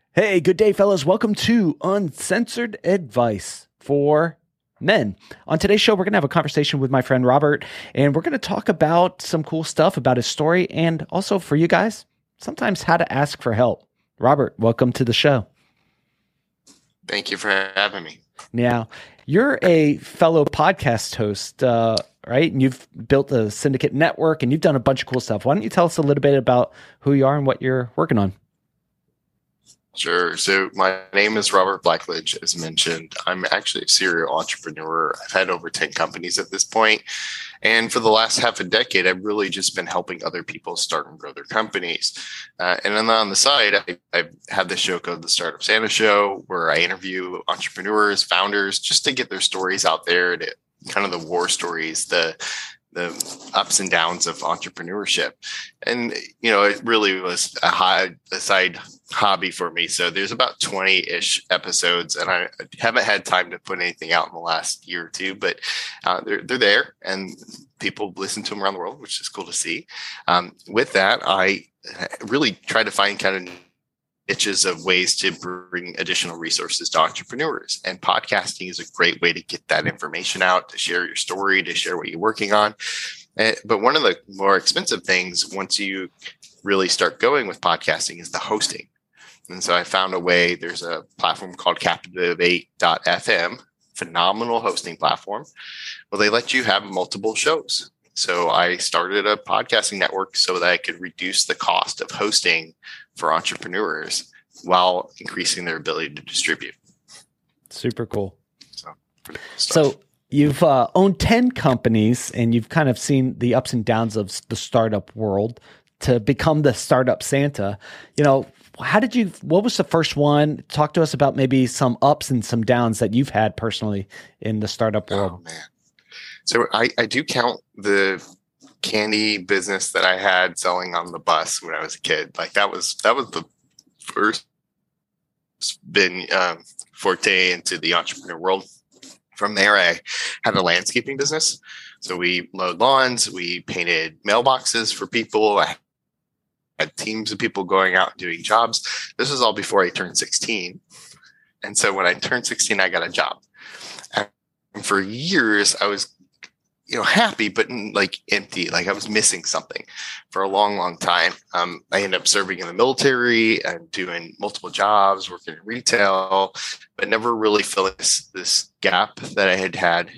Hey, good day, fellas. Welcome to Uncensored Advice for Men. On today's show, we're going to have a conversation with my friend Robert, and we're going to talk about some cool stuff about his story and also for you guys, sometimes how to ask for help. Robert, welcome to the show. Thank you for having me. Now, you're a fellow podcast host, right? And you've built a syndicate network and you've done a bunch of cool stuff. Why don't you tell us a little bit about who you are and what you're working on? Sure. So my name is Robert Blackledge, as mentioned. I'm actually a serial entrepreneur. I've had over 10 companies at this point. And for the last half a decade, I've really just been helping other people start and grow their companies. And then on the side, I have this show called The Startup Santa Show, where I interview entrepreneurs, founders, just to get their stories out there, to kind of the war stories, the ups and downs of entrepreneurship. And, it really was a side hobby for me. So there's about 20-ish episodes, and I haven't had time to put anything out in the last year or two, but they're there and people listen to them around the world, which is cool to see. With that, I really try to find kind of niches of ways to bring additional resources to entrepreneurs. And podcasting is a great way to get that information out, to share your story, to share what you're working on. But one of the more expensive things, once you really start going with podcasting, is the hosting. And so I found a way. There's a platform called Captivate.fm, phenomenal hosting platform. Well, they let you have multiple shows. So I started a podcasting network so that I could reduce the cost of hosting for entrepreneurs while increasing their ability to distribute. Super cool. So you've owned 10 companies and you've kind of seen the ups and downs of the startup world to become the Startup Santa. What was the first one? Talk to us about maybe some ups and some downs that you've had personally in the startup world. Oh, man. So I do count the candy business that I had selling on the bus when I was a kid. Like that was the first forte into the entrepreneur world. From there, I had a landscaping business. So we mowed lawns, we painted mailboxes for people. I had teams of people going out and doing jobs. This was all before I turned 16. And so when I turned 16, I got a job. And for years, I was happy, but like empty, like I was missing something for a long, long time. I ended up serving in the military and doing multiple jobs, working in retail, but never really filling this gap that I had,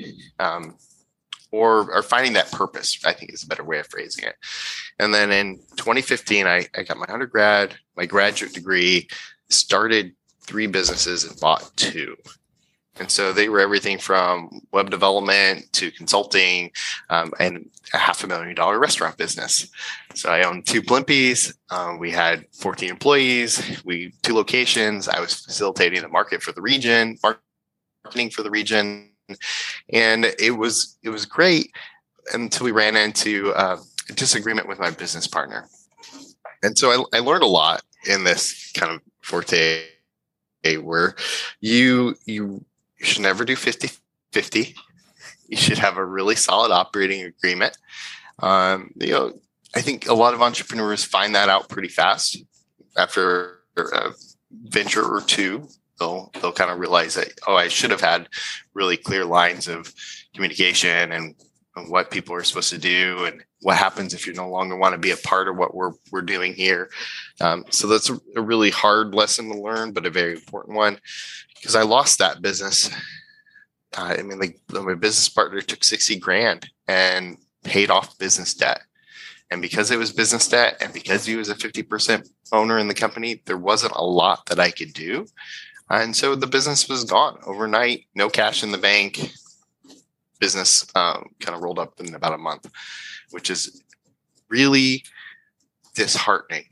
or finding that purpose, I think is a better way of phrasing it. And then in 2015, I got my undergrad, my graduate degree, started 3 businesses and bought 2. And so they were everything from web development to consulting, and a $500,000 restaurant business. So I owned 2 Blimpies. We had 14 employees. 2 locations. I was facilitating the market for the region, marketing for the region, and it was great until we ran into a disagreement with my business partner. And so I learned a lot in this kind of forte where you should never do 50-50. You should have a really solid operating agreement. I think a lot of entrepreneurs find that out pretty fast. After a venture or 2, they'll kind of realize that, I should have had really clear lines of communication and what people are supposed to do and what happens if you no longer want to be a part of what we're doing here. So that's a really hard lesson to learn, but a very important one. Because I lost that business. My business partner took $60,000 and paid off business debt. And because it was business debt and because he was a 50% owner in the company, there wasn't a lot that I could do. And so the business was gone overnight, no cash in the bank. Business kind of rolled up in about a month, which is really disheartening.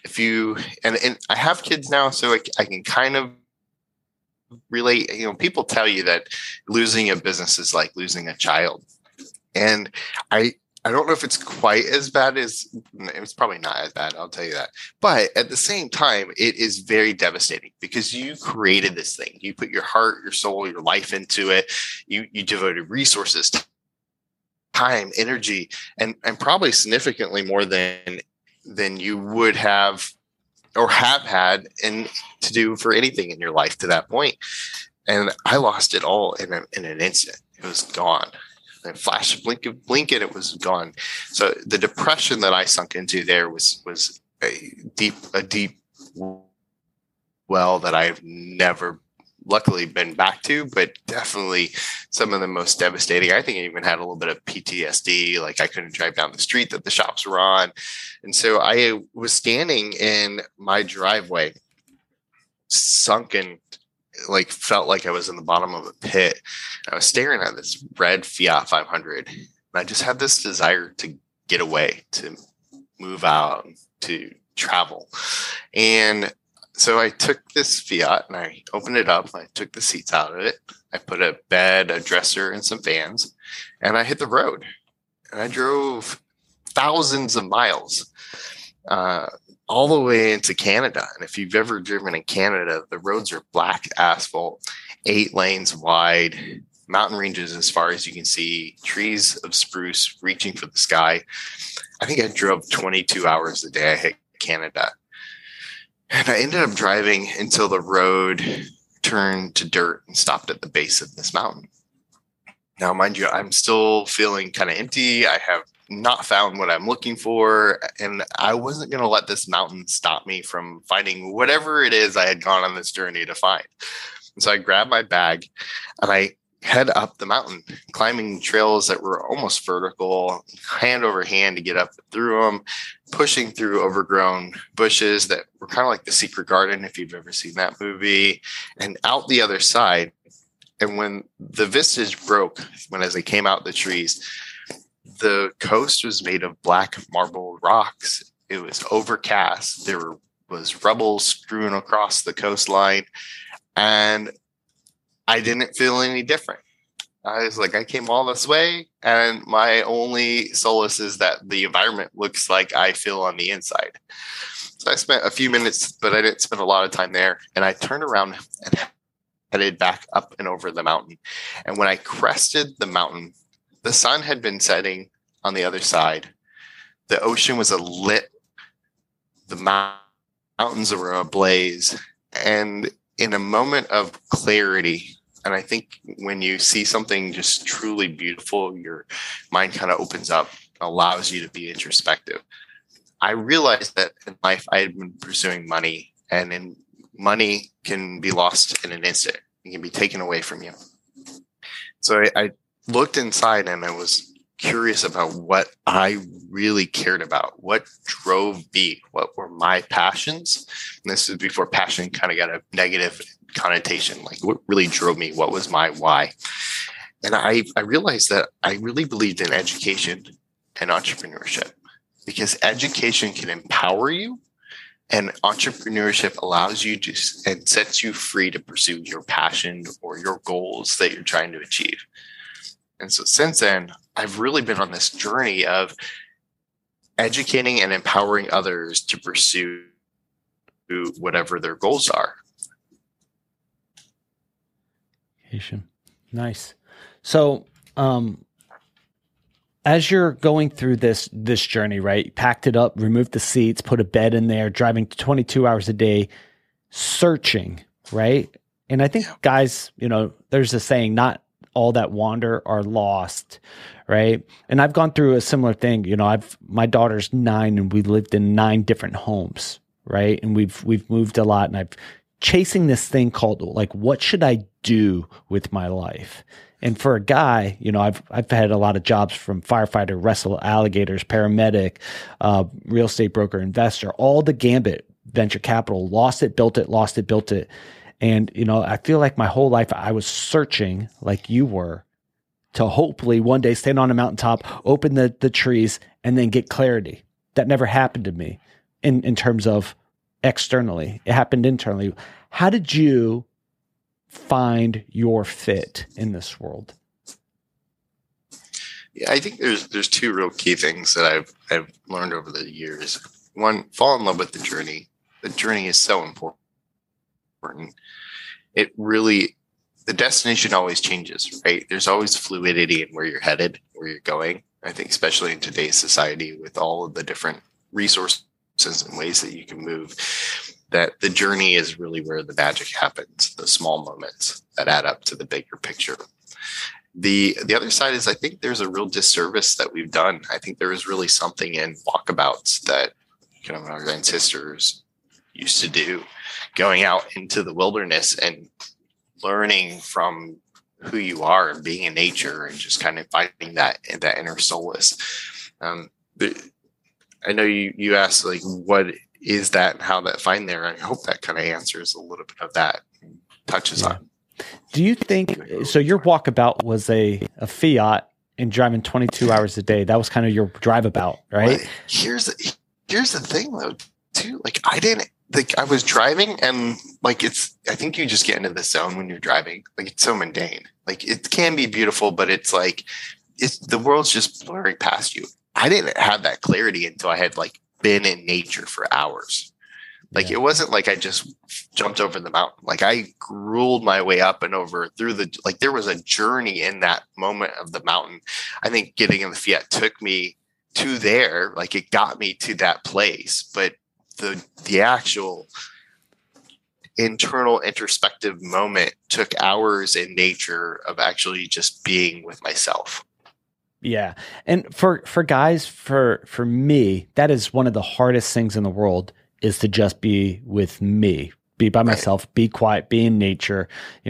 And I have kids now, so I can kind of relate. People tell you that losing a business is like losing a child, and I don't know if it's quite as bad as it's probably not as bad. I'll tell you that. But at the same time, it is very devastating because you created this thing. You put your heart, your soul, your life into it. You devoted resources, time, energy, and probably significantly more than you would have or have had and to do for anything in your life to that point. And I lost it all in an instant. It was gone. And flash, blink, and it was gone. So the depression that I sunk into there was a deep well that I've never luckily been back to, but definitely some of the most devastating. I think I even had a little bit of PTSD, like I couldn't drive down the street that the shops were on. And so I was standing in my driveway, sunken, like felt like I was in the bottom of a pit. I was staring at this red Fiat 500. And I just had this desire to get away, to move out, to travel. And so I took this Fiat and I opened it up. I took the seats out of it. I put a bed, a dresser, and some fans, and I hit the road. And I drove thousands of miles all the way into Canada. And if you've ever driven in Canada, the roads are black asphalt, 8 lanes wide, mountain ranges as far as you can see, trees of spruce reaching for the sky. I think I drove 22 hours a day I hit Canada. And I ended up driving until the road turned to dirt and stopped at the base of this mountain. Now, mind you, I'm still feeling kind of empty. I have not found what I'm looking for. And I wasn't going to let this mountain stop me from finding whatever it is I had gone on this journey to find. And so I grabbed my bag and I head up the mountain, climbing trails that were almost vertical, hand over hand to get up through them, pushing through overgrown bushes that were kind of like The Secret Garden, if you've ever seen that movie, and out the other side. And when the vistage broke, as they came out the trees, the coast was made of black marble rocks. It was overcast. There was rubble strewn across the coastline, and I didn't feel any different. I was like, I came all this way, and my only solace is that the environment looks like I feel on the inside. So I spent a few minutes, but I didn't spend a lot of time there. And I turned around and headed back up and over the mountain. And when I crested the mountain, the sun had been setting on the other side. The ocean was lit. The mountains were ablaze. And in a moment of clarity, and I think when you see something just truly beautiful, your mind kind of opens up, allows you to be introspective. I realized that in life I had been pursuing money, and money can be lost in an instant. It can be taken away from you. So I looked inside and I was curious about what I really cared about, what drove me, what were my passions. And this is before passion kind of got a negative connotation, like what really drove me, what was my why. And I realized that I really believed in education and entrepreneurship, because education can empower you and entrepreneurship allows you to and sets you free to pursue your passion or your goals that you're trying to achieve. And so since then, I've really been on this journey of educating and empowering others to pursue whatever their goals are. Nice. So, as you're going through this journey, right? You packed it up, removed the seats, put a bed in there, driving 22 hours a day, searching, right? And I think guys, there's a saying, not all that wander are lost, right? And I've gone through a similar thing. My daughter's 9 and we lived in 9 different homes, right? And we've moved a lot, and I've chasing this thing called like, what should I do with my life? And for a guy, I've had a lot of jobs, from firefighter, wrestle alligators, paramedic, real estate broker, investor, all the gambit, venture capital, lost it, built it. And, I feel like my whole life I was searching, like you were, to hopefully one day stand on a mountaintop, open the trees, and then get clarity. That never happened to me in terms of externally. It happened internally. How did you find your fit in this world? Yeah, I think there's 2 real key things that I've learned over the years. One, fall in love with the journey. The journey is so important. It really, the destination always changes, right? There's always fluidity in where you're headed, where you're going. I think especially in today's society with all of the different resources and ways that you can move. that the journey is really where the magic happens, the small moments that add up to the bigger picture. The other side is I think there's a real disservice that we've done. I think there is really something in walkabouts that our ancestors used to do, going out into the wilderness and learning from who you are and being in nature and just kind of finding that inner solace. But I know you asked like, what is that and how that find there? I hope that kind of answers a little bit of that, touches on. Do you think, so your walkabout was a Fiat and driving 22 hours a day. That was kind of your drive about, right? Well, here's the thing though, too. Like I was driving and like, I think you just get into the zone when you're driving. Like it's so mundane. Like it can be beautiful, but it's like, the world's just blurring past you. I didn't have that clarity until I had like been in nature for hours. Like it wasn't like I just jumped over the mountain. Like I grueled my way up and over through there was a journey in that moment of the mountain. I think getting in the Fiat took me to there. Like it got me to that place, but the actual internal introspective moment took hours in nature of actually just being with myself. Yeah. And for guys, for me, that is one of the hardest things in the world, is to just be with me, be by myself, be quiet, be in nature.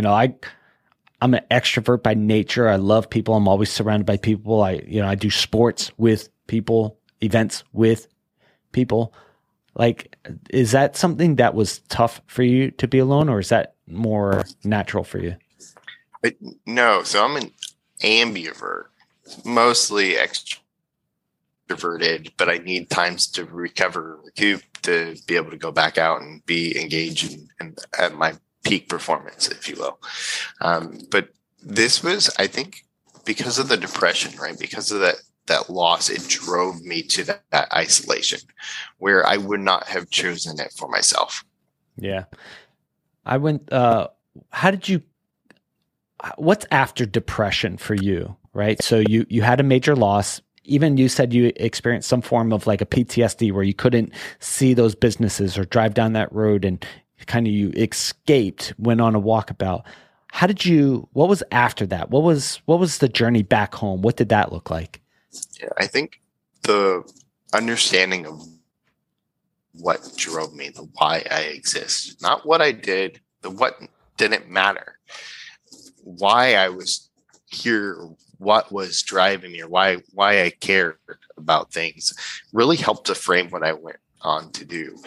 I'm an extrovert by nature. I love people. I'm always surrounded by people. I do sports with people, events with people. Like, is that something that was tough for you to be alone, or is that more natural for you? No. So I'm an ambivert, mostly extroverted, but I need times to recoup, to be able to go back out and be engaged and at my peak performance, if you will. But this was, I think, because of the depression, right? Because of that loss, it drove me to that isolation where I would not have chosen it for myself. Yeah. I went, what's after depression for you, right? So you had a major loss. Even you said you experienced some form of like a PTSD where you couldn't see those businesses or drive down that road, and kind of you escaped, went on a walkabout. What was after that? What was the journey back home? What did that look like? Yeah, I think the understanding of what drove me, the why I exist, not what I did, the what didn't matter, why I was here, what was driving me, or why I cared about things, really helped to frame what I went on to do.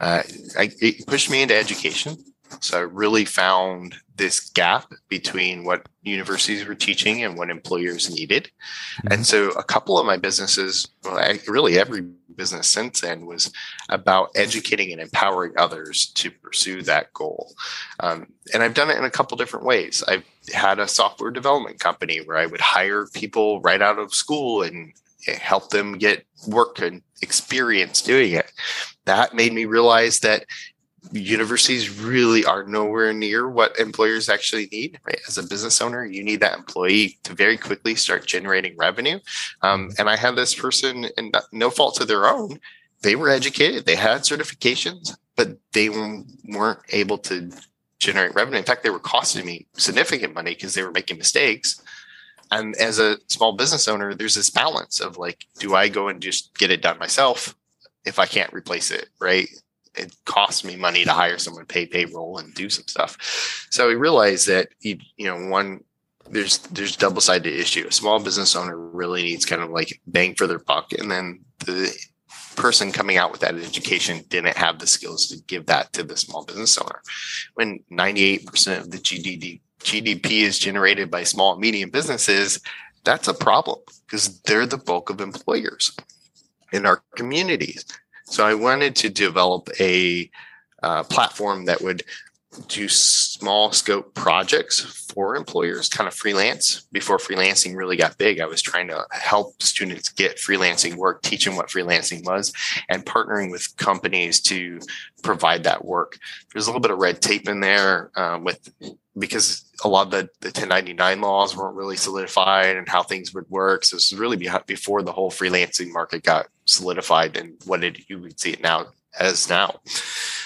It pushed me into education. So I really found this gap between what universities were teaching and what employers needed. Mm-hmm. And so a couple of my businesses, really every business since then, was about educating and empowering others to pursue that goal. And I've done it in a couple different ways. I've had a software development company where I would hire people right out of school and help them get work and experience doing it. That made me realize that universities really are nowhere near what employers actually need, right? As a business owner, you need that employee to very quickly start generating revenue. And I had this person, and no fault to their own, they were educated, they had certifications, but they weren't able to generate revenue. In fact, they were costing me significant money because they were making mistakes. And as a small business owner, there's this balance of like, do I go and just get it done myself if I can't replace it, right? It costs me money to hire someone, pay payroll, and do some stuff. So we realized that, there's double-sided issue. A small business owner really needs kind of like bang for their buck. And then the person coming out with that education didn't have the skills to give that to the small business owner. When 98% of the GDP is generated by small and medium businesses, that's a problem because they're the bulk of employers in our communities. So I wanted to develop a platform that would do small scope projects for employers, kind of freelance. Before freelancing really got big, I was trying to help students get freelancing work, teach them what freelancing was, and partnering with companies to provide that work. There's a little bit of red tape in there because a lot of the 1099 laws weren't really solidified and how things would work. So this is really before the whole freelancing market got solidified and you would see it now.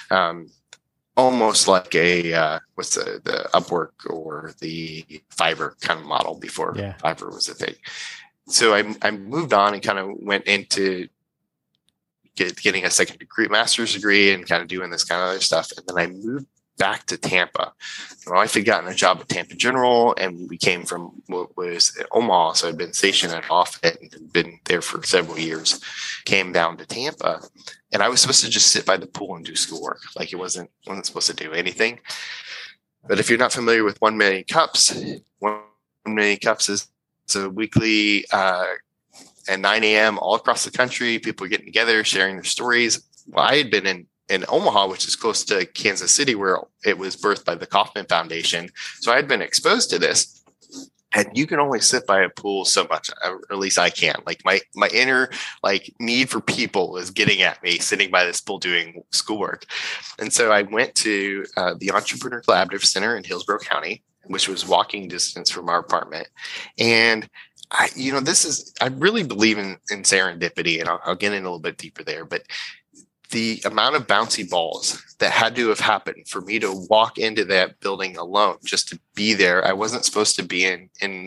almost like a what's the Upwork or the Fiverr kind of model before Fiverr was a thing. So I moved on and kind of went into getting a second degree, master's degree, and kind of doing this kind of other stuff. And then I moved back to Tampa. My wife had gotten a job at Tampa General, and we came from what was Omaha. So I'd been stationed at Offutt and been there for several years. Came down to Tampa, and I was supposed to just sit by the pool and do schoolwork. Like wasn't supposed to do anything. But if you're not familiar with 1 Million Cups, 1 Million Cups is a weekly at 9 a.m. all across the country. People are getting together, sharing their stories. Well, I had been in Omaha, which is close to Kansas City, where it was birthed by the Kauffman Foundation. So I had been exposed to this. And you can only sit by a pool so much, or at least I can. Like my inner need for people is getting at me sitting by this pool doing schoolwork. And so I went to the Entrepreneur Collaborative Center in Hillsborough County, which was walking distance from our apartment. And I really believe in serendipity, and I'll get in a little bit deeper there, but the amount of bouncy balls that had to have happened for me to walk into that building alone, just to be there. I wasn't supposed to be in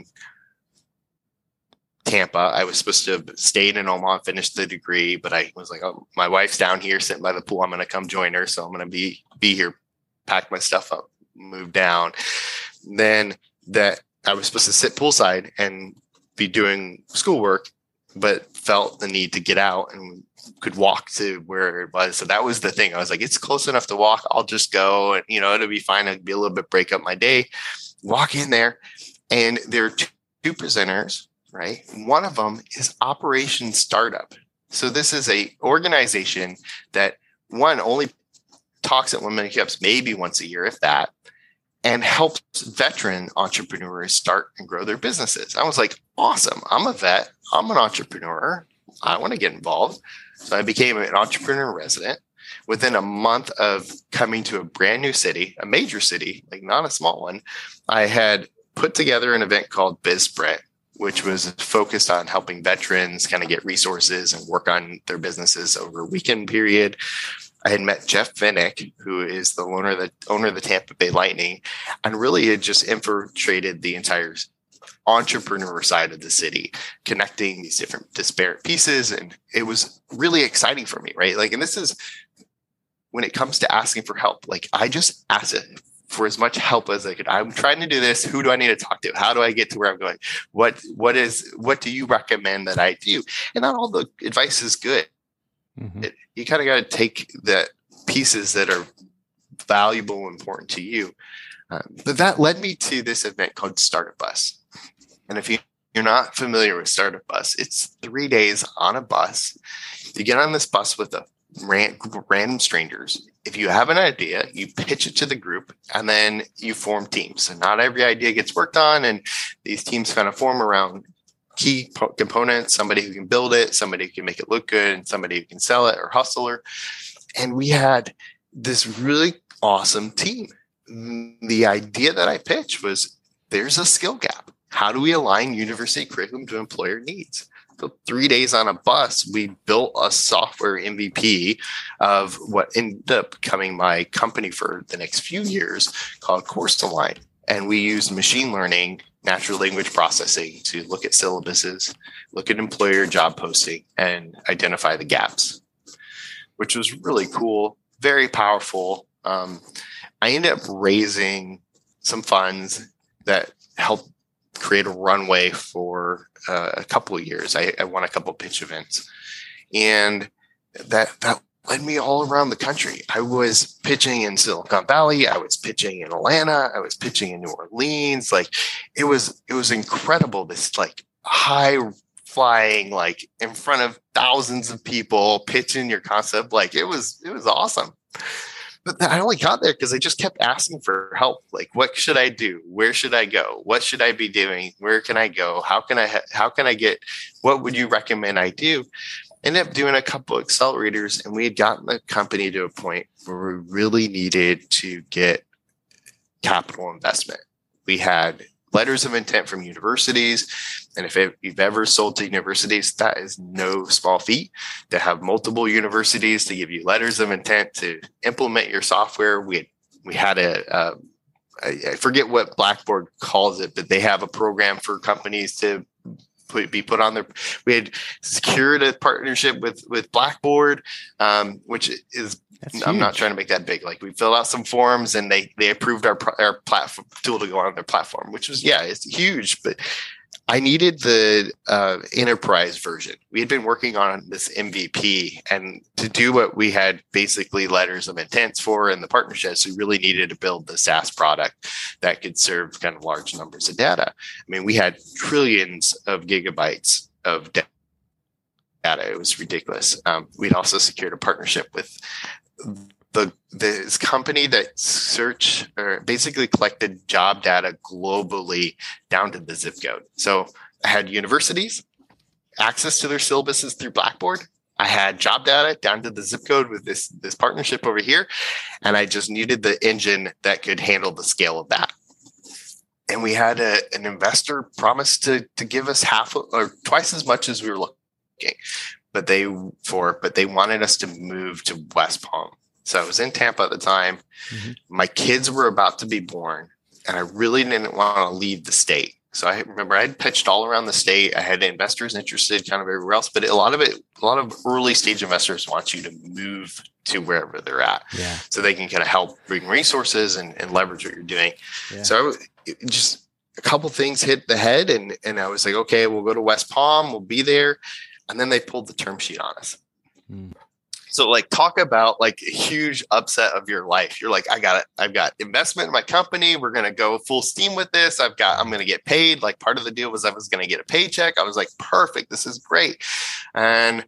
Tampa. I was supposed to have stayed in Omaha and finished the degree, but I was like, oh, my wife's down here sitting by the pool. I'm going to come join her. So I'm going to be here, pack my stuff up, move down. Then that I was supposed to sit poolside and be doing schoolwork, but felt the need to get out and could walk to where it was. So that was the thing. I was like, it's close enough to walk. I'll just go and, it'll be fine. It'll be a little bit break up my day. Walk in there. And there are two presenters, right? One of them is Operation Startup. So this is a organization that only talks at 1 Million Cups maybe once a year, if that, and helps veteran entrepreneurs start and grow their businesses. I was like, awesome. I'm a vet. I'm an entrepreneur. I want to get involved. So I became an entrepreneur resident. Within a month of coming to a brand new city, a major city, like not a small one, I had put together an event called BizSprint, which was focused on helping veterans kind of get resources and work on their businesses over a weekend period. I had met Jeff Vinnick, who is the owner of the Tampa Bay Lightning, and really had just infiltrated the entire entrepreneur side of the city, connecting these different disparate pieces. And it was really exciting for me, right? And this is when it comes to asking for help, I just asked it for as much help as I could. I'm trying to do this. Who do I need to talk to? How do I get to where I'm going? What do you recommend that I do? And not all the advice is good. Mm-hmm. You kind of got to take the pieces that are valuable and important to you. But that led me to this event called Startup Bus. And if you're not familiar with Startup Bus, it's 3 days on a bus. You get on this bus with a group of random strangers. If you have an idea, you pitch it to the group, and then you form teams. So not every idea gets worked on, and these teams kind of form around key components, somebody who can build it, somebody who can make it look good, and somebody who can sell it or hustler. And we had this really awesome team. The idea that I pitched was there's a skill gap. How do we align university curriculum to employer needs? So 3 days on a bus, we built a software MVP of what ended up becoming my company for the next few years called CourseAlign. And we used machine learning, natural language processing to look at syllabuses, look at employer job posting, and identify the gaps, which was really cool, very powerful. I ended up raising some funds that helped create a runway for a couple of years. I won a couple of pitch events, and that led me all around the country. I was pitching in Silicon Valley. I was pitching in Atlanta. I was pitching in New Orleans. It was incredible. This high flying, in front of thousands of people, pitching your concept. It was awesome. But I only got there because I just kept asking for help. What should I do? Where should I go? What should I be doing? Where can I go? How can I get, what would you recommend I do? Ended up doing a couple of accelerators, and we had gotten the company to a point where we really needed to get capital investment. We had letters of intent from universities. And if you've ever sold to universities, that is no small feat to have multiple universities to give you letters of intent to implement your software. We had I forget what Blackboard calls it, but they have a program for companies to be put on their. We had secured a partnership with Blackboard, which is. I'm not trying to make that big. Like, we filled out some forms and they approved our platform tool to go on their platform, which was, it's huge. But I needed the enterprise version. We had been working on this MVP, and to do what we had basically letters of intents for in the partnerships, we really needed to build the SaaS product that could serve kind of large numbers of data. I mean, we had trillions of gigabytes of data. It was ridiculous. We'd also secured a partnership with this company that basically collected job data globally down to the zip code. So I had universities access to their syllabuses through Blackboard. I had job data down to the zip code with this partnership over here. And I just needed the engine that could handle the scale of that. And we had an investor promise to give us half or twice as much as we were looking. But they wanted us to move to West Palm. So I was in Tampa at the time. Mm-hmm. My kids were about to be born, and I really didn't want to leave the state. So I remember I had pitched all around the state. I had investors interested kind of everywhere else, but a lot of early stage investors want you to move to wherever they're at, so they can kind of help bring resources and leverage what you're doing. Yeah. So just a couple things hit the head, and I was like, okay, we'll go to West Palm. We'll be there. And then they pulled the term sheet on us. Mm. So, like, talk about like a huge upset of your life. You're like, I've got investment in my company. We're going to go full steam with this. I'm going to get paid. Like, part of the deal was I was going to get a paycheck. I was like, perfect. This is great. And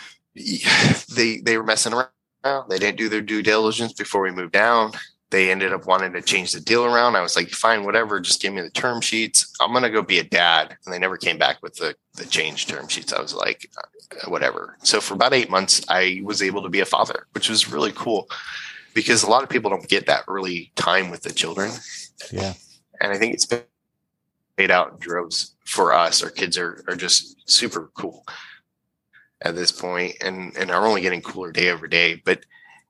they were messing around. They didn't do their due diligence before we moved down. They ended up wanting to change the deal around. I was like, fine, whatever. Just give me the term sheets. I'm going to go be a dad. And they never came back with the changed term sheets. I was like, whatever. So for about 8 months, I was able to be a father, which was really cool because a lot of people don't get that early time with the children. Yeah. And I think it's been paid out in droves for us. Our kids are just super cool at this point and are only getting cooler day over day. But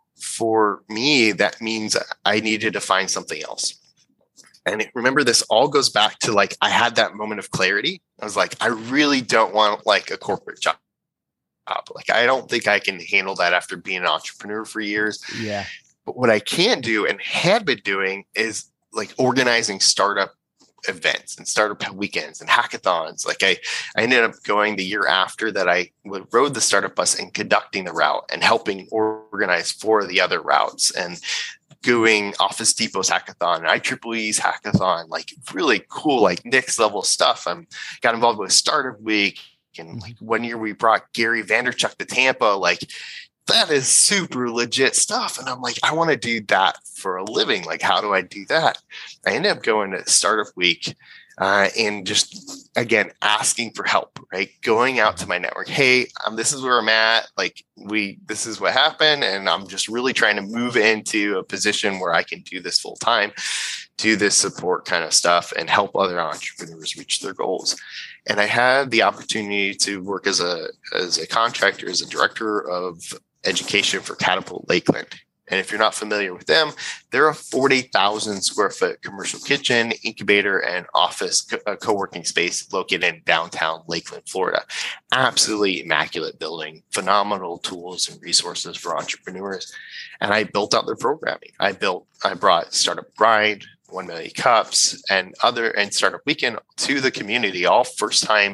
for me, that means I needed to find something else. And remember, this all goes back to like, I had that moment of clarity. I was like, I really don't want like a corporate job. Like, I don't think I can handle that after being an entrepreneur for years. Yeah. But what I can do and had been doing is like organizing startup events and startup weekends and hackathons. Like I ended up going the year after that I rode the startup bus and conducting the route and helping organize 4 of the other routes and doing Office Depot's hackathon, IEEE's hackathon, like really cool, like next level stuff. I got involved with Startup Week, and like one year we brought Gary Vaynerchuk to Tampa. Like, that is super legit stuff. And I'm like, I want to do that for a living. Like, how do I do that? I ended up going to Startup Week and just, again, asking for help, right? Going out to my network. Hey, this is where I'm at. Like, this is what happened. And I'm just really trying to move into a position where I can do this full time, do this support kind of stuff and help other entrepreneurs reach their goals. And I had the opportunity to work as a contractor, as a director of education for Catapult Lakeland. And if you're not familiar with them, they're a 40,000 square foot commercial kitchen, incubator, and office co-working space located in downtown Lakeland, Florida. Absolutely immaculate building, phenomenal tools and resources for entrepreneurs. And I built out their programming. I brought Startup Grind, 1 Million Cups, and Startup Weekend to the community, all first time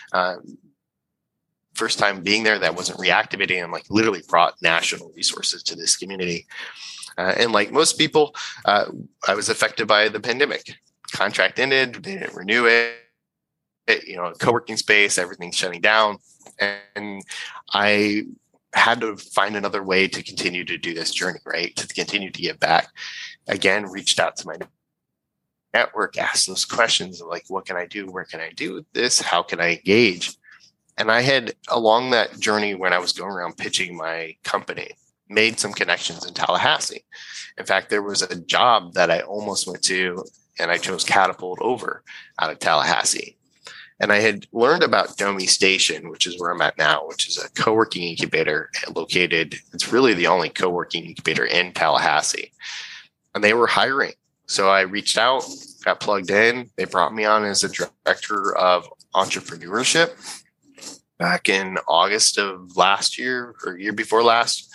being there. That wasn't reactivating, and like literally brought national resources to this community. And like most people, I was affected by the pandemic. Contract ended, they didn't renew it. Co-working space, everything's shutting down. And I had to find another way to continue to do this journey, right? To continue to give back. Again, reached out to my network, asked those questions of like, what can I do? Where can I do this? How can I engage? And I had, along that journey when I was going around pitching my company, made some connections in Tallahassee. In fact, there was a job that I almost went to and I chose Catapult over out of Tallahassee. And I had learned about Domi Station, which is where I'm at now, which is a co-working incubator located. It's really the only co-working incubator in Tallahassee. And they were hiring. So I reached out, got plugged in. They brought me on as a director of entrepreneurship back in August of last year or year before last,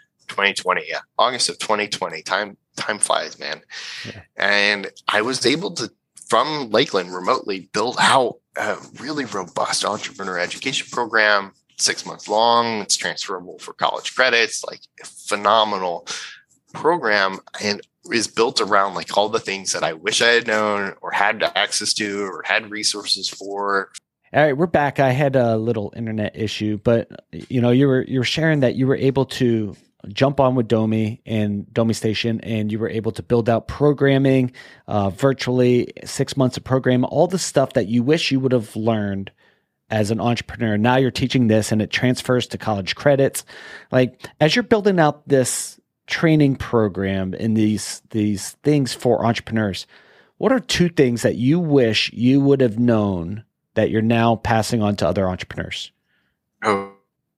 2020. Yeah, August of 2020. Time flies, man. Yeah. And I was able to, from Lakeland, remotely build out a really robust entrepreneur education program, 6 months long. It's transferable for college credits, like a phenomenal program, and is built around like all the things that I wish I had known or had access to or had resources for. All right, we're back. I had a little internet issue, but you were sharing that you were able to jump on with Domi and Domi Station, and you were able to build out programming virtually, 6 months of program, all the stuff that you wish you would have learned as an entrepreneur. Now you're teaching this and it transfers to college credits. Like, as you're building out this training program and these things for entrepreneurs, what are 2 things that you wish you would have known that you're now passing on to other entrepreneurs? Oh,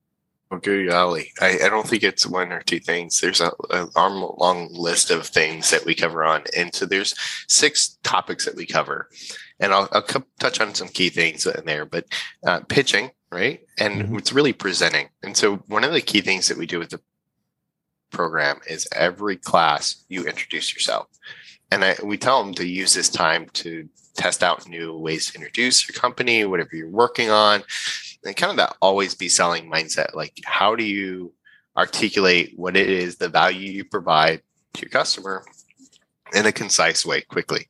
good golly. I don't think it's 1 or 2 things. There's a long list of things that we cover on. And so there's 6 topics that we cover. And I'll touch on some key things in there, but pitching, right? And it's really presenting. And so one of the key things that we do with the program is every class you introduce yourself. And we tell them to use this time to test out new ways to introduce your company, whatever you're working on, and kind of that always be selling mindset. Like, how do you articulate what it is, the value you provide to your customer in a concise way, quickly?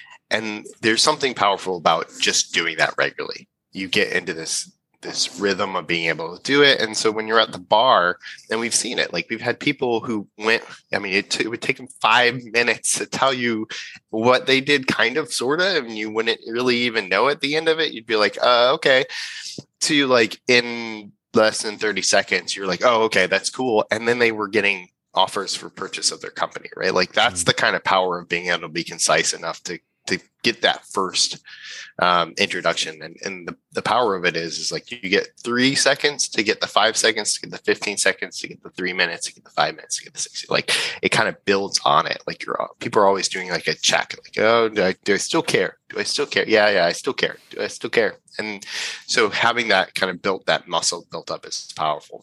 And there's something powerful about just doing that regularly. You get into this rhythm of being able to do it. And so when you're at the bar, and we've seen it, like we've had people who went, I mean, it would take them 5 minutes to tell you what they did, kind of, sort of, and you wouldn't really even know at the end of it. You'd be like, okay. To like in less than 30 seconds, you're like, oh, okay, that's cool. And then they were getting offers for purchase of their company, right? Like that's the kind of power of being able to be concise enough to get that first introduction. And the power of it is like you get 3 seconds to get the 5 seconds, to get the 15 seconds, to get the 3 minutes, to get the 5 minutes, to get the 60. Like it kind of builds on it. Like people are always doing like a check, like, oh, do I still care? Do I still care? Yeah, I still care. Do I still care? And so having that kind of that muscle built up is powerful.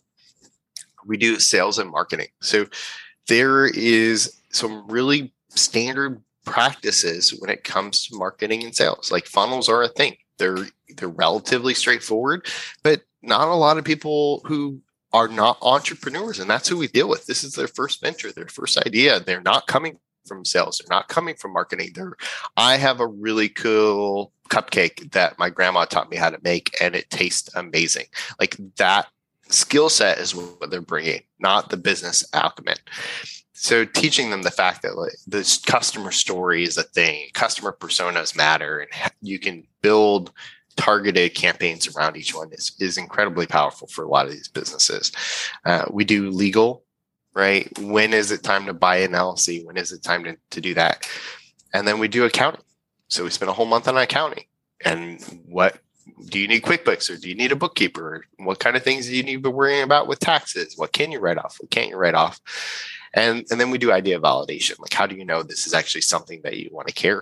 We do sales and marketing. So there is some really standard practices when it comes to marketing and sales. Like funnels are a thing. They're relatively straightforward, but not a lot of people who are not entrepreneurs, and that's who we deal with. This is their first venture, their first idea. They're not coming from sales. They're not coming from marketing. I have a really cool cupcake that my grandma taught me how to make, and it tastes amazing. Like that skill set is what they're bringing, not the business acumen. So teaching them the fact that like, this customer story is a thing, customer personas matter, and you can build targeted campaigns around each one is incredibly powerful for a lot of these businesses. We do legal, right? When is it time to buy an LLC? When is it time to do that? And then we do accounting. So we spend a whole month on accounting. And what do you need QuickBooks, or do you need a bookkeeper? What kind of things do you need to be worrying about with taxes? What can you write off? What can't you write off? And then we do idea validation. Like, how do you know this is actually something that you want to care?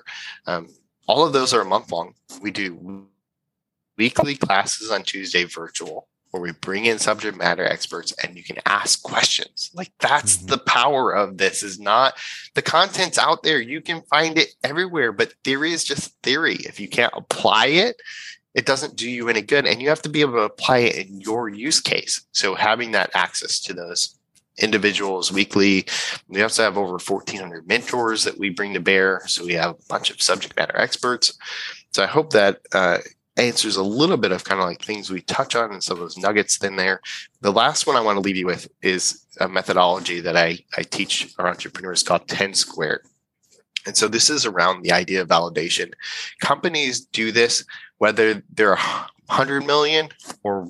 All of those are a month long. We do weekly classes on Tuesday virtual, where we bring in subject matter experts and you can ask questions. Like that's the power of this. Is not the content's out there. You can find it everywhere, but theory is just theory. If you can't apply it, it doesn't do you any good. And you have to be able to apply it in your use case. So having that access to those individuals weekly. We also have over 1,400 mentors that we bring to bear. So we have a bunch of subject matter experts. So I hope that answers a little bit of kind of like things we touch on and some of those nuggets in there. The last one I want to leave you with is a methodology that I teach our entrepreneurs called 10 squared. And so this is around the idea of validation. Companies do this, whether they're 100 million or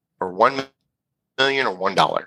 1 million or $1.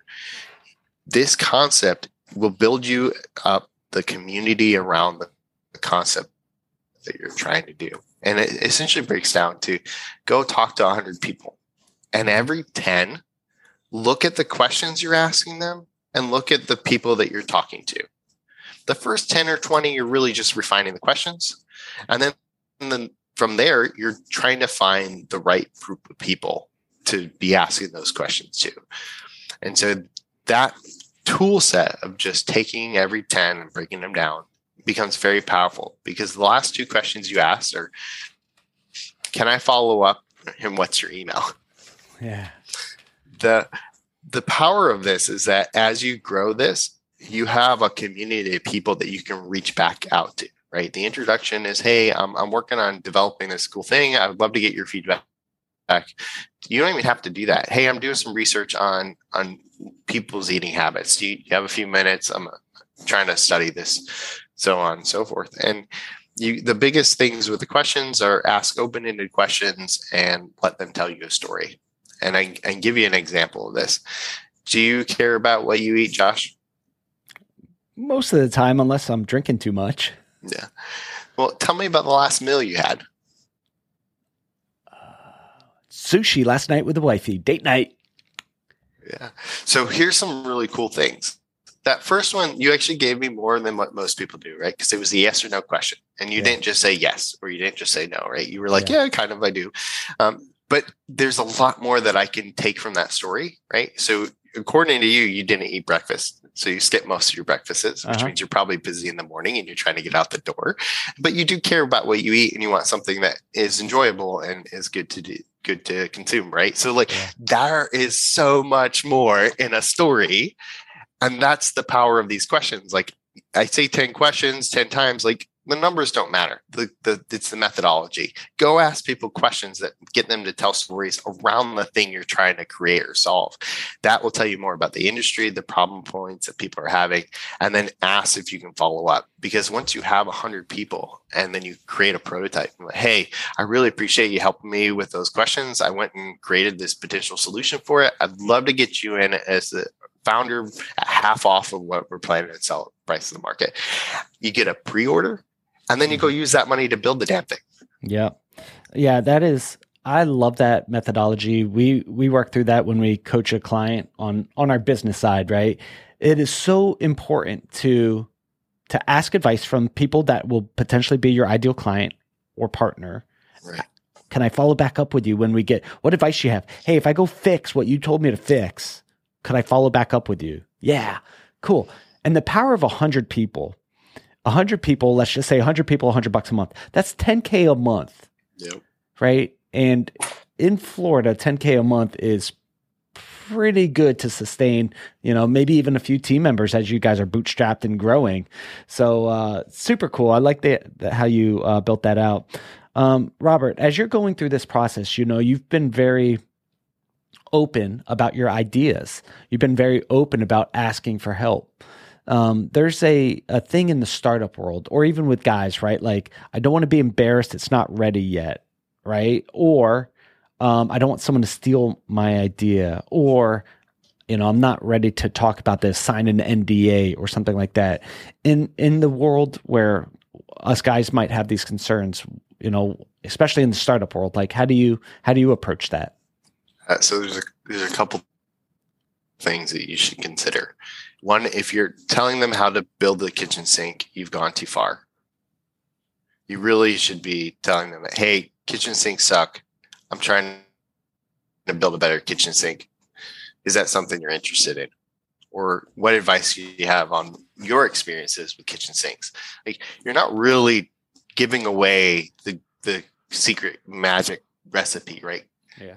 This concept will build you up the community around the concept that you're trying to do. And it essentially breaks down to go talk to 100 people. And every 10, look at the questions you're asking them and look at the people that you're talking to. The first 10 or 20, you're really just refining the questions. And then from there, you're trying to find the right group of people to be asking those questions to. And so that tool set of just taking every 10 and breaking them down becomes very powerful, because the last two questions you asked are, can I follow up, and what's your email? Yeah. The power of this is that as you grow this, you have a community of people that you can reach back out to, right? The introduction is, hey, I'm working on developing this cool thing. I would love to get your feedback. You don't even have to do that. Hey, I'm doing some research on people's eating habits. Do you have a few minutes? I'm trying to study this, so on and so forth. And the biggest things with the questions are ask open-ended questions and let them tell you a story. And I can give you an example of this. Do you care about what you eat, Josh? Most of the time, unless I'm drinking too much. Yeah. Well, tell me about the last meal you had. Sushi last night with the wifey. Date night. Yeah. So here's some really cool things. That first one, you actually gave me more than what most people do, right? Because it was a yes or no question. And you didn't just say yes, or you didn't just say no, right? You were like, yeah kind of, I do. But there's a lot more that I can take from that story, right? So according to you, you didn't eat breakfast. So you skip most of your breakfasts, which means you're probably busy in the morning and you're trying to get out the door. But you do care about what you eat, and you want something that is enjoyable and is good to do, good to consume, right? So there is so much more in a story. And that's the power of these questions. Like I say 10 questions 10 times, like the numbers don't matter. It's the methodology. Go ask people questions that get them to tell stories around the thing you're trying to create or solve. That will tell you more about the industry, the problem points that people are having, and then ask if you can follow up. Because once you have 100 people and then you create a prototype, like, hey, I really appreciate you helping me with those questions. I went and created this potential solution for it. I'd love to get you in as the founder at half off of what we're planning to sell price in the market. You get a pre-order, and then you go use that money to build the damn thing. Yeah. Yeah, I love that methodology. We work through that when we coach a client on our business side, right? It is so important to ask advice from people that will potentially be your ideal client or partner. Right. Can I follow back up with you when we get, what advice you have? Hey, if I go fix what you told me to fix, could I follow back up with you? Yeah, cool. And the power of 100 people, let's just say 100 people, $100 a month. That's $10K a month. Yep. Right. And in Florida, $10K a month is pretty good to sustain, maybe even a few team members as you guys are bootstrapped and growing. So super cool. I like how you built that out. Robert, as you're going through this process, you've been very open about your ideas. You've been very open about asking for help. There's a thing in the startup world, or even with guys, right? Like, I don't want to be embarrassed. It's not ready yet. Right. Or, I don't want someone to steal my idea, or, I'm not ready to talk about this, sign an NDA or something like that. In the world where us guys might have these concerns, especially in the startup world, like, how do you approach that? So there's a couple things that you should consider. One, if you're telling them how to build the kitchen sink, you've gone too far. You really should be telling them that, hey, kitchen sinks suck. I'm trying to build a better kitchen sink. Is that something you're interested in? Or what advice do you have on your experiences with kitchen sinks? Like, you're not really giving away the secret magic recipe, right? Yeah.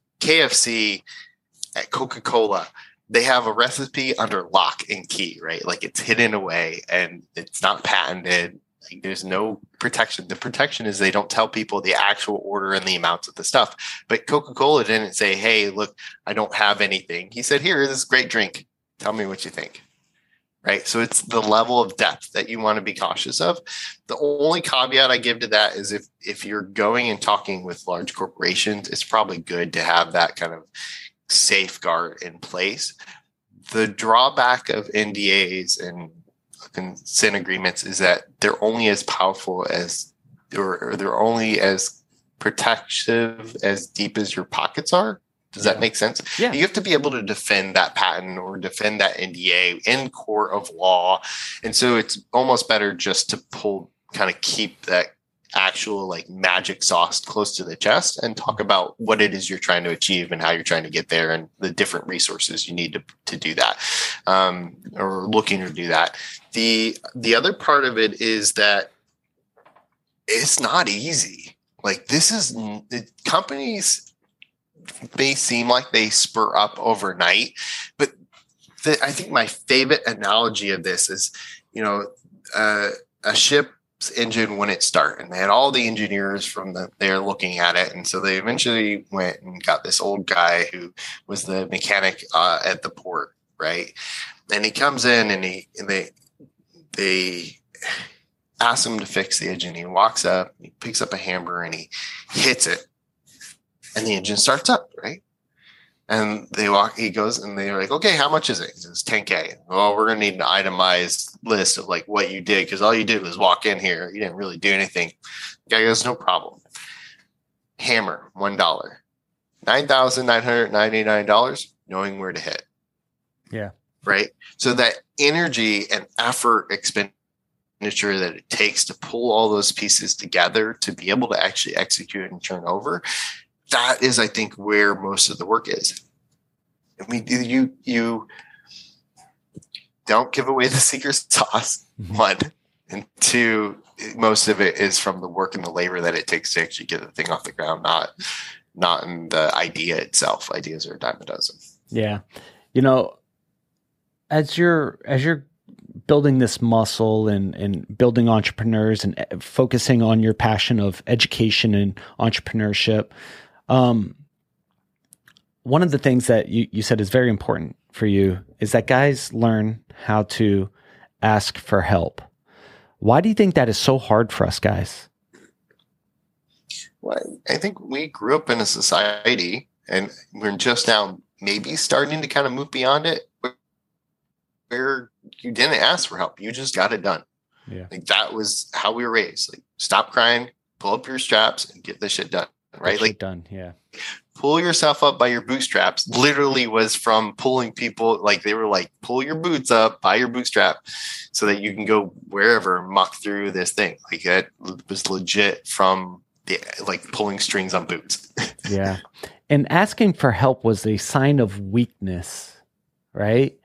KFC, at Coca-Cola, they have a recipe under lock and key, right? Like, it's hidden away and it's not patented. Like, there's no protection. The protection is they don't tell people the actual order and the amounts of the stuff. But Coca-Cola didn't say, hey, look, I don't have anything. He said, here, this is a great drink. Tell me what you think. Right? So it's the level of depth that you want to be cautious of. The only caveat I give to that is if you're going and talking with large corporations, it's probably good to have that kind of safeguard in place. The drawback of NDAs and consent agreements is that they're only as powerful as they're only as protective as deep as your pockets are. Does that make sense? Yeah. You have to be able to defend that patent or defend that NDA in court of law. And so it's almost better just to keep that actual like magic sauce close to the chest and talk about what it is you're trying to achieve and how you're trying to get there and the different resources you need to do that, or looking to do that. The other part of it is that it's not easy. Like companies may seem like they spur up overnight, but I think my favorite analogy of this is, a ship's engine when it started, and they had all the engineers they're looking at it. And so they eventually went and got this old guy who was the mechanic at the port. Right. And he comes in and they ask him to fix the engine. He walks up, he picks up a hammer and he hits it. And the engine starts up, right? And he goes and they're like, okay, how much is it? He says, $10K. Well, we're going to need an itemized list of like what you did, because all you did was walk in here. You didn't really do anything. The guy goes, no problem. Hammer, $1. $9,999, knowing where to hit. Yeah. Right? So that energy and effort expenditure that it takes to pull all those pieces together to be able to actually execute and turn over, that is, I think, where most of the work is. I mean, you don't give away the secret sauce, one, and two, most of it is from the work and the labor that it takes to actually get the thing off the ground, not in the idea itself. Ideas are a dime a dozen. Yeah. As you're building this muscle and building entrepreneurs and focusing on your passion of education and entrepreneurship, one of the things that you said is very important for you is that guys learn how to ask for help. Why do you think that is so hard for us guys? Well, I think we grew up in a society, and we're just now maybe starting to kind of move beyond it, where you didn't ask for help. You just got it done. Yeah. Like that was how we were raised. Like, stop crying, pull up your straps and get this shit done. Right? Like, done. Yeah. Pull yourself up by your bootstraps literally was from pulling people. Like, they were like, pull your boots up by your bootstrap so that you can go wherever, muck through this thing. Like, that was legit from pulling strings on boots. Yeah. And asking for help was a sign of weakness, right?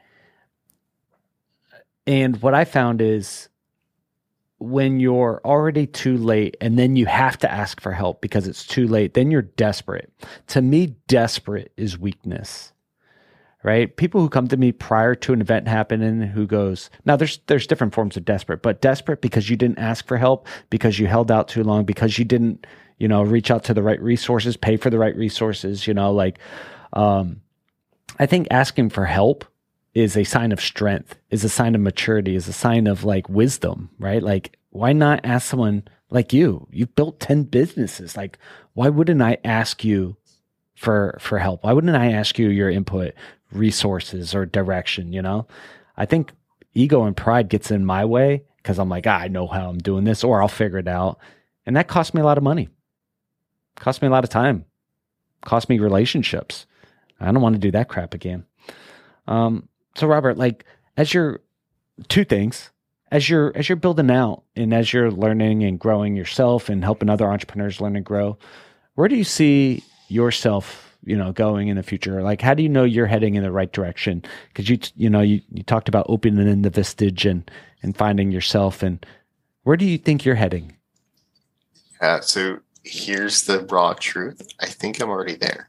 And what I found is when you're already too late and then you have to ask for help because it's too late, then you're desperate. To me, desperate is weakness, right? People who come to me prior to an event happening who goes, now there's different forms of desperate, but desperate because you didn't ask for help, because you held out too long, because you didn't, reach out to the right resources, pay for the right resources, I think asking for help is a sign of strength, is a sign of maturity, is a sign of like wisdom, right? Like, why not ask someone like you? You've built 10 businesses. Like, why wouldn't I ask you for help? Why wouldn't I ask you your input, resources, or direction? I think ego and pride gets in my way because I'm like, I know how I'm doing this, or I'll figure it out. And that cost me a lot of money, cost me a lot of time, cost me relationships. I don't want to do that crap again. So Robert, as you're building out and as you're learning and growing yourself and helping other entrepreneurs learn and grow, where do you see yourself, going in the future? Like, how do you know you're heading in the right direction? Because you talked about opening the Vistage and finding yourself, and where do you think you're heading? So here's the raw truth. I think I'm already there.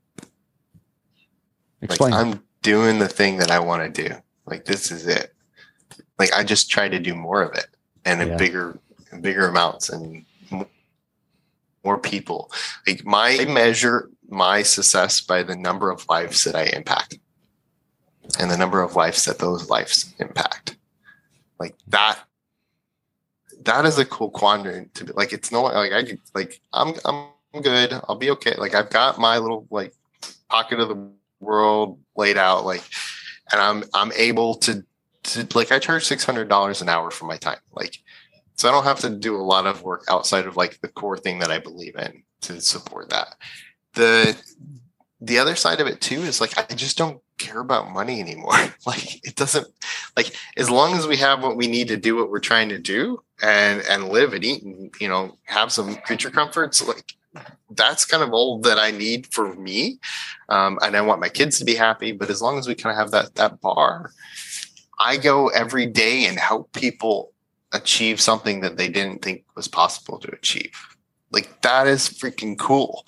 Explain. I'm doing the thing that I want to do. Like, this is it. Like, I just try to do more of it and in bigger amounts and more people. Like, I measure my success by the number of lives that I impact and the number of lives that those lives impact. Like, that is a cool quadrant to be like. It's no like I'm good. I'll be okay. Like, I've got my little pocket of the world laid out, and I'm able to I charge $600 an hour for my time. Like, So I don't have to do a lot of work outside of like the core thing that I believe in to support that. The other side of it too is like, I just don't care about money anymore. Like it doesn't, like, as long as we have what we need to do what we're trying to do and live and eat and, you know, have some creature comforts, like that's kind of all that I need for me. And I want my kids to be happy, but as long as we kind of have that bar, I go every day and help people achieve something that they didn't think was possible to achieve. Like that is freaking cool.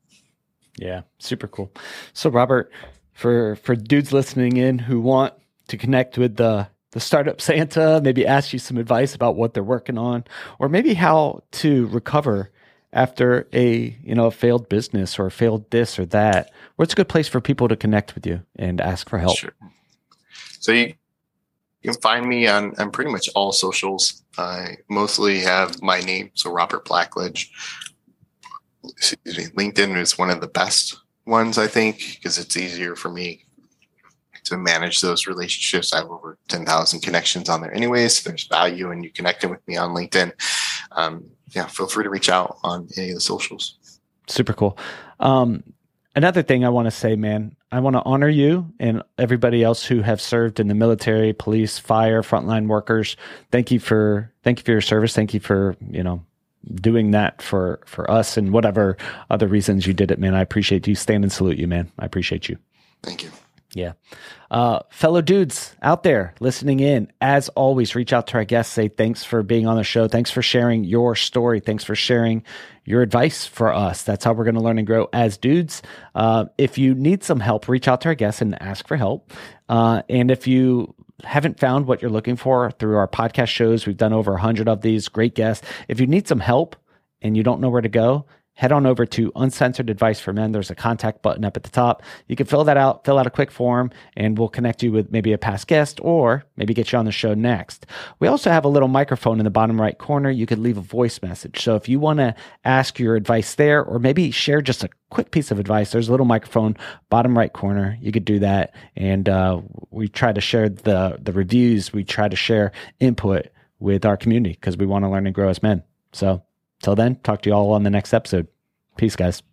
Yeah, super cool. So Robert, for dudes listening in who want to connect with the Startup Santa, maybe ask you some advice about what they're working on, or maybe how to recover after a failed business or a failed this or that, what's a good place for people to connect with you and ask for help? Sure. So you can find me on pretty much all socials. I mostly have my name, so Robert Blackledge. Excuse me. LinkedIn is one of the best ones, I think, because it's easier for me to manage those relationships. I have over 10,000 connections on there anyways. So there's value in you connecting with me on LinkedIn. Feel free to reach out on any of the socials. Super cool. Another thing I want to say, man, I want to honor you and everybody else who have served in the military, police, fire, frontline workers. Thank you for your service. Thank you for, doing that for us and whatever other reasons you did it, man. I appreciate you. Stand and salute you, man. I appreciate you. Thank you. Yeah. Fellow dudes out there listening in, as always, reach out to our guests, say thanks for being on the show. Thanks for sharing your story. Thanks for sharing your advice for us. That's how we're going to learn and grow as dudes. If you need some help, reach out to our guests and ask for help. And if you haven't found what you're looking for through our podcast shows, we've done over 100 of these, great guests. If you need some help and you don't know where to go, head on over to Uncensored Advice for Men. There's a contact button up at the top. You can fill that out, fill out a quick form, and we'll connect you with maybe a past guest or maybe get you on the show next. We also have a little microphone in the bottom right corner. You could leave a voice message. So if you want to ask your advice there or maybe share just a quick piece of advice, there's a little microphone, bottom right corner. You could do that. And we try to share the reviews. We try to share input with our community because we want to learn and grow as men. So till then, talk to you all on the next episode. Peace, guys.